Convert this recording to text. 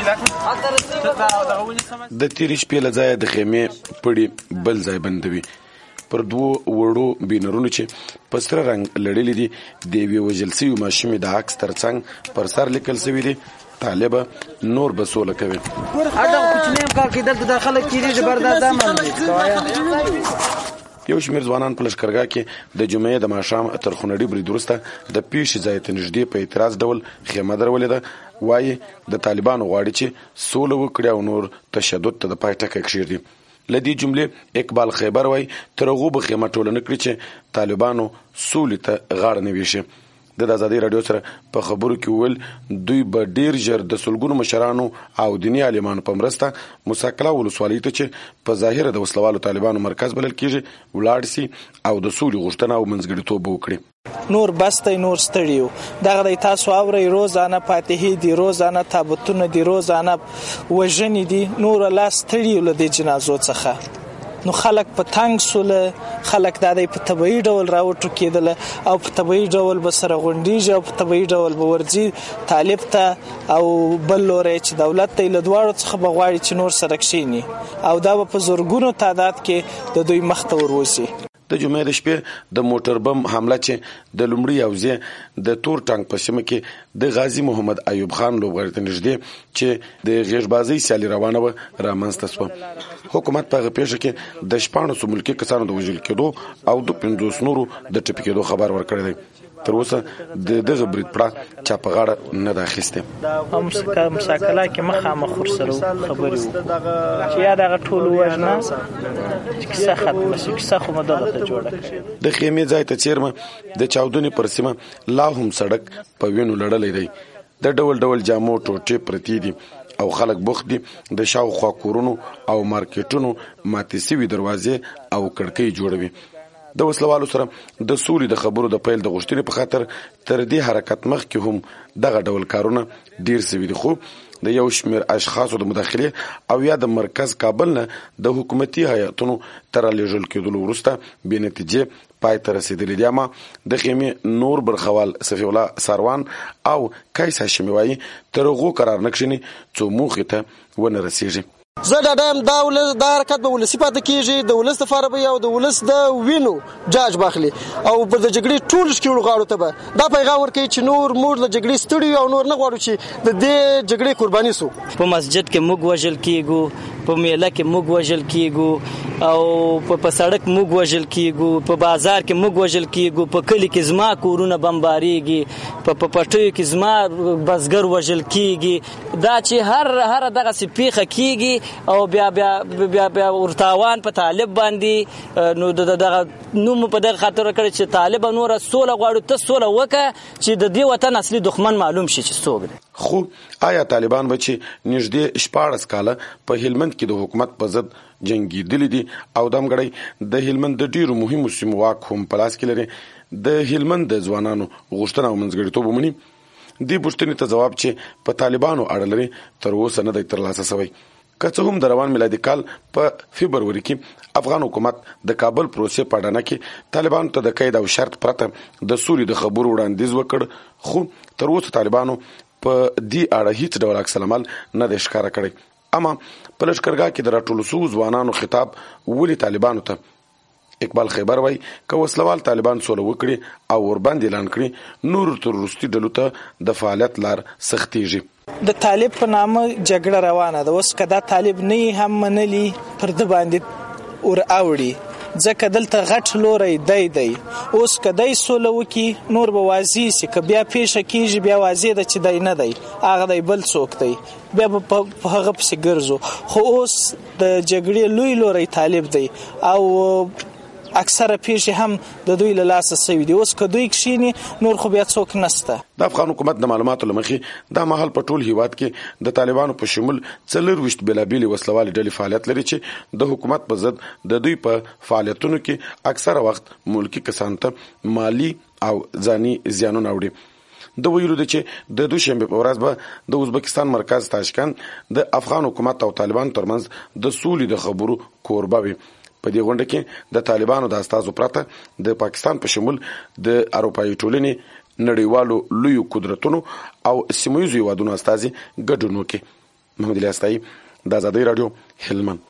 تیرې شپې له ځایه د خیمې پړي بل ځای بندوي. پر دوو وړو بینرونو چې په سره رنګ لړلي دي د یوې وژل سوي ماشومې د عکس تر څنګ پر سر لیکل سوي دي طالبه نور به سوله کوي. یو شمېر ځوانان په لښکرګاه کې د جمعې د ماښام تر خونړي برید وروسته د پیښې ځای ته نږدې په اعتراض ډول خیمه درولې ده. وایي د طالبانو غواړي چې سوله وکړي او نور تشدد ته د پای ټکی کښېږدي. له دې جملې اقبال خیبر وایي تر هغو به خیمه ټوله نه کړي چې طالبانو سولې ته غاړه نه ویشي. د ازادي راډیو سره په خبرو کې وویل دوی به ډیر ژر د سلګونو مشرانو او دیني عالمانو په مرسته موسی کلا ولسوالۍ ته چې په ظاهره د وسلوالو طالبانو مرکز بلل کېږي ولاړ سي او د سولې غوښتنه او منځګړیتوب وکړي. نور بسته نور ستړیو دغه د تاسو اوري روزانه فاتحې دي روزانه تابوتونه دي روزانه وژنې دي نور لا ستړیو له دې جنازو څخه. نو خلک په تنگ سوله خلک د دې په طبيعي ډول راوټو کېدل او په طبيعي ډول به سره غونډيږي او په طبيعي ډول به ورځي طالب ته او بل لوري چې دولت ته له دواړو څخه بغواړي چې نور سره کښینی او دا په زورګونو تعداد کې د دوی مخ ته وروسي. د جمعې د شپې د موټر بم حمله چې د لومړي یوځای د تور ټانک په سیمه کې د غازی محمد ایوب خان لوبغاړي ته نږدې چې د غیربازۍ سیالي روانه وه رامنځته شوه. حکومت په هغه پیښه کې د 14 ملکي کسانو د وژل کېدو او د 50 نورو د ټپي کېدو خبر ورکړی دی. تر اوسه دغه برید پړه چا په غاړه نه ده اخیستې. مساکله کې مخامخ ورسره خبرې وکړو چې یا دغه ټول وژنه کیسه ختمه شي کیسه خو مدغه ته جوړه کړي. د خیمې ځای ته چیرمه د چاودنې پر سیمه لا هم سړک په وینو لړلی دی. د ډول ډول جامو ټوټې پرتې دي او خلک بوخت دي د شاوخوا کورونو او مارکیټونو ماتې سوي دروازې او کړکۍ جوړوي. د وسلوالو سره د سولې د خبرو د پیل د غوښتنې په خاطر تر دې حرکت مخکې هم دغه ډول کارونه ډیر سوي دي خو د یو شمېر اشخاصو د مداخلې او یا د مرکز کابل نه د حکومتي هیاتونو تر لېږل کېدلو وروسته بې نتیجې پای ته رسېدلي دي. اما د خیمې نور برخوال صفي الله ساروان او قیس هاشمي وایي تر هغو قرار نه کښیني څو موخې ته ونه رسېږي. زه ډاډه یم دا حرکت به ولسي پاتې کېږي د ولس لپاره به او د ولس د وینو جاج باخلي او په د جګړې ټول ښکېړو غاړو ته به دا پیغام ورکوي چې نور موږ له جګړې ستړي او نور نه غواړو چې د دې جګړې قرباني سو. په مسجد کې موږ وژل کېږو په میله کې موږ وژل کېږو او په سړک موږ وژل کېږو په بازار کې موږ وژل کېږو په کلی کې زما کورونه بمباریږي په پټیو کې زما بزګر وژل کېږي. دا چې هر دغه سپیخه کېږي او بیا ورتاوان په طالب باندې نو دغه نوم په دغه خاطر کړی چې طالب نور سوله غواړي ته سوله وکړه چې د دې وطن اصلي دښمن معلوم شي چې څوک دی. خو آیا طالبان به چې نږدې 14 کاله په هلمند کې د حکومت په ضد جنګېدلي دي او دمګړی د هلمند د ډیرو مهمو سیمو واک هم په لاس کې لري د هلمند د ځوانانو غوښتنه او منځګړیتوب ومني؟ دې پوښتنې ته ځواب چې په طالبانو اړه لري تر اوسه نه دی ترلاسه شوی. که څه هم د روان میلادي کال په فبروري کې افغان حکومت د کابل پروسې په اډانه کې طالبانو ته د قید او شرط پرته د سولې د خبرو وړاندیز وکړ خو تر اوسه طالبانو په دې اړه هیڅ ډول عکس العمل نه دی ښکاره کړی. اما په لښکرګاه کې د راټولو شوو ځوانانو خطاب ولې طالبانو ته؟ اقبال خیبر وایي که وسلوال طالبان سوله وکړي او ورباندې اعلان کړي نور تروریستي ډلو ته د فعالیت لار سختېږي. د طالب په نامه جګړه روانه ده. اوس که دا طالب نه هم منلي پر ده باندې ور اوړي ځکه دلته غټ لوری دی اوس که دی سوله وکړي نور به واضح سي که بیا پیښه کېږي بیا واضح ده چې دی نه دی هغه دی بل څوک دی بیا به په هغه پسې ګرځو. خو اوس د جګړې لوی لوری طالب دی او اکثره پیښې هم د دوی له لاسه سوي دي. اوس که دوی کښیني نور خو بیا څوک نسته. د افغان حکومت د معلوماتو له مخې دا مهال په ټول هیواد کې د طالبانو په شمول 24 بېلابېلې وسلوالې ډلې فعالیت لري چې د حکومت په ضد د دوی په فعالیتونو کې اکثره وخت ملکي کسانو ته مالی او ځاني زیانونه وړي. د ویلو د چې د دوشنبه په ورځ به د ازبکستان مرکز تاشکند د افغان حکومت او طالبانو ترمنځ د سولې د خبرو کوربه وي. په دې غونډه کې د طالبانو د استازو پرته د پاکستان په شمول د اروپایي ټولنې نړیوالو لویو قدرتونو او سیمه ییزو هیوادونو استازي ګډون وکړي. محمد الیاس تای د آزادۍ رادیو هلمند.